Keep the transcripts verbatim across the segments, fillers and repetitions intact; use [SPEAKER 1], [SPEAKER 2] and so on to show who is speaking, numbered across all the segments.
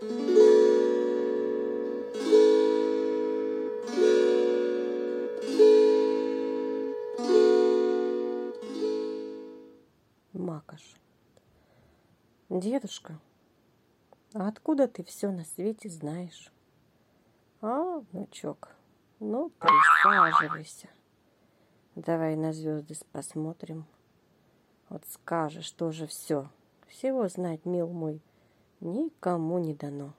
[SPEAKER 1] Макаш. Дедушка, а откуда ты все на свете знаешь? А, внучок, ну присаживайся. Давай на звезды посмотрим. Вот скажешь тоже все. Всего знать, мил мой, никому не дано.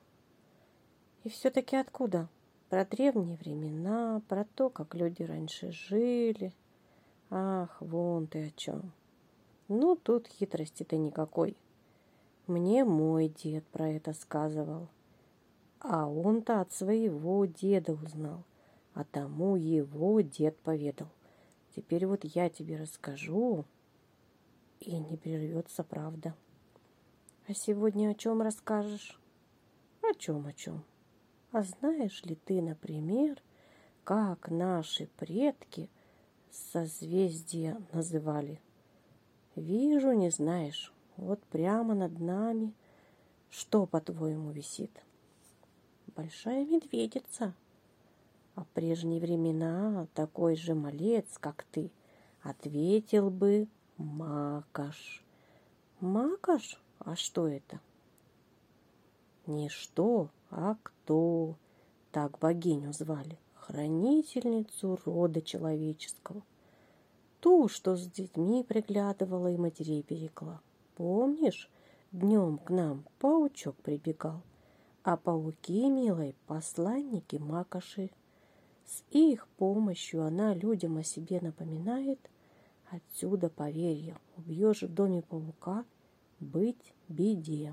[SPEAKER 1] И все-таки откуда? Про древние времена, про то, как люди раньше жили. Ах, вон ты о чем. Ну, тут хитрости-то никакой. Мне мой дед про это сказывал. А он-то от своего деда узнал, а тому его дед поведал. Теперь вот я тебе расскажу, и не прервется правда. А сегодня о чем расскажешь? О чем, о чем? А знаешь ли ты, например, как наши предки созвездия называли? Вижу, не знаешь. Вот прямо над нами что, по-твоему, висит? Большая медведица. А в прежние времена такой же малец, как ты, ответил бы Макаш. Макаш? А что это? Не что, а кто. Так богиню звали, хранительницу рода человеческого. Ту, что с детьми приглядывала и матерей берегла. Помнишь, днем к нам паучок прибегал, а пауки, милой, посланники Макоши. С их помощью она людям о себе напоминает. Отсюда поверье, убьешь в доме паука, быть беде.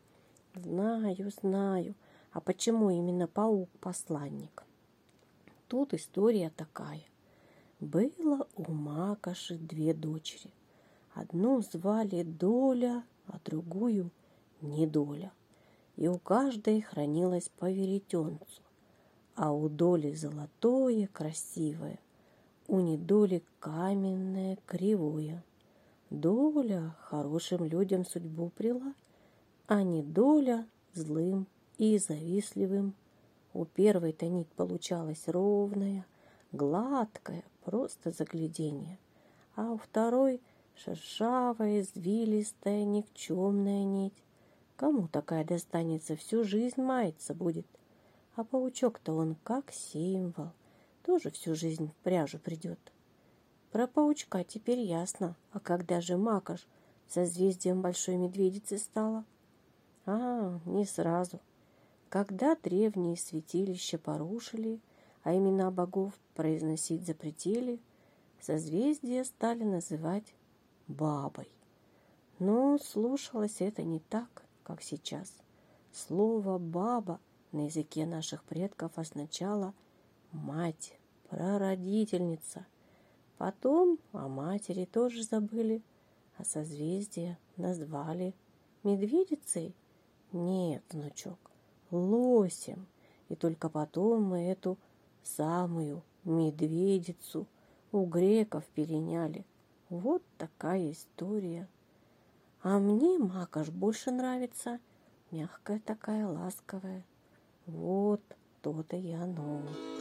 [SPEAKER 1] Знаю, знаю. А почему именно паук-посланник? Тут история такая. Было у Макоши две дочери. Одну звали Доля, а другую Недоля. И у каждой хранилось по веретенцу. А у Доли золотое, красивое, у Недоли каменное, кривое. Доля хорошим людям судьбу прила, а Недоля злым и завистливым. У первой-то нить получалась ровная, гладкая, просто загляденье, а у второй шершавая, извилистая, никчемная нить. Кому такая достанется, всю жизнь маяться будет. А паучок-то он как символ, тоже всю жизнь в пряжу придет. Про паучка теперь ясно, а когда же Макаш созвездием большой медведицы стала? А, не сразу. Когда древние святилища порушили, а имена богов произносить запретили, созвездия стали называть бабой. Но слушалось это не так, как сейчас. Слово «баба» на языке наших предков означало «мать», «прародительница». Потом о матери тоже забыли, а созвездия назвали медведицей. Нет, внучок, лосем. И только потом мы эту самую медведицу у греков переняли. Вот такая история. А мне Макаш больше нравится. Мягкая такая, ласковая. Вот то-то и оно.